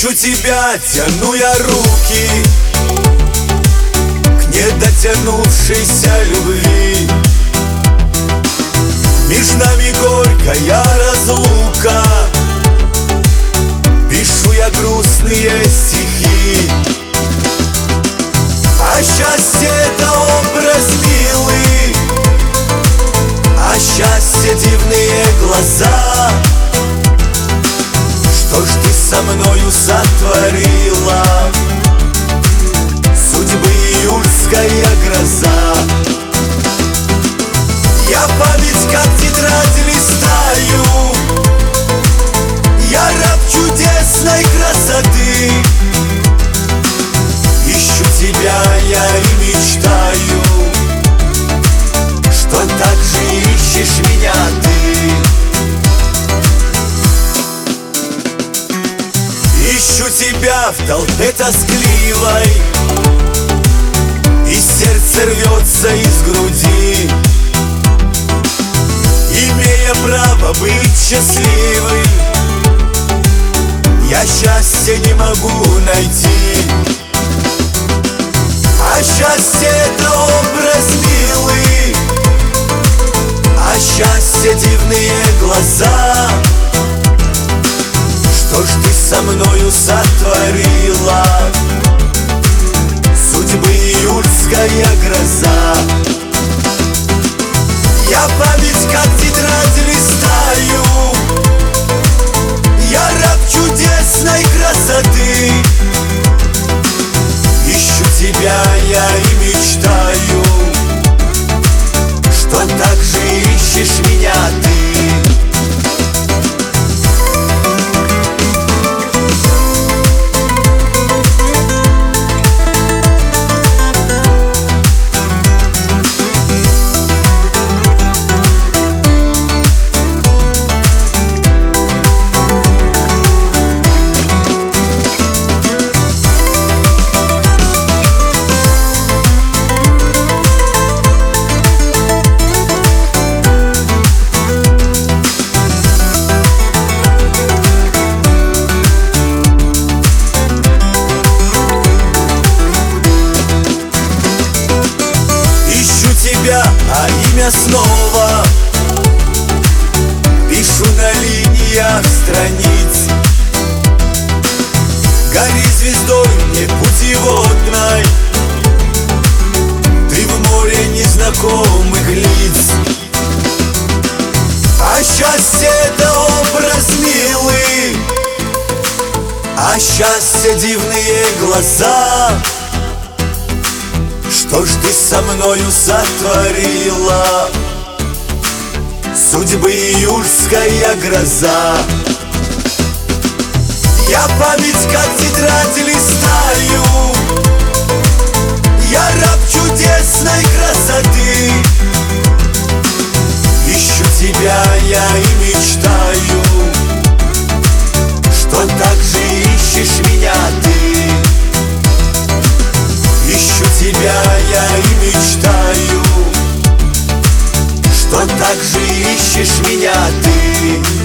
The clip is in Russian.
Ищу тебя, тяну я руки к недотянувшейся любви. Меж нами горькая разлука, пишу я грустные стихи. А счастье — это образ милый, а счастье — дивные глаза. Что ж ты со мною сотворила, судьбы июльская гроза? Я память как тетрадь листаю, я раб чудесной красоты. Ищу тебя я и мечтаю, что так же ищешь меня ты. Ищу тебя в толпе тоскливой, и сердце рвется из груди. Имея право быть счастливым, я счастья не могу найти. А счастье — это образ милый, а счастье — дивные глаза. Что ж ты со мною сотворила, судьбы июльская гроза? Я память как тетрадь листаю, я раб чудесной красоты. Ищу тебя я и мечтаю, что так же ищешь меня ты. А имя снова пишу на линиях страниц. Гори звездой мне путеводной, ты в море незнакомых лиц. А счастье — это образ милый, а счастье — дивные глаза. Что ж ты со мною сотворила, судьбы июльская гроза? Я память как тетрадь листаю, я раб чудесной красоты. Ищу тебя я и мечтаю, что так же ищешь меня ты. Ищу тебя я и мечтаю, что так же ищешь меня ты.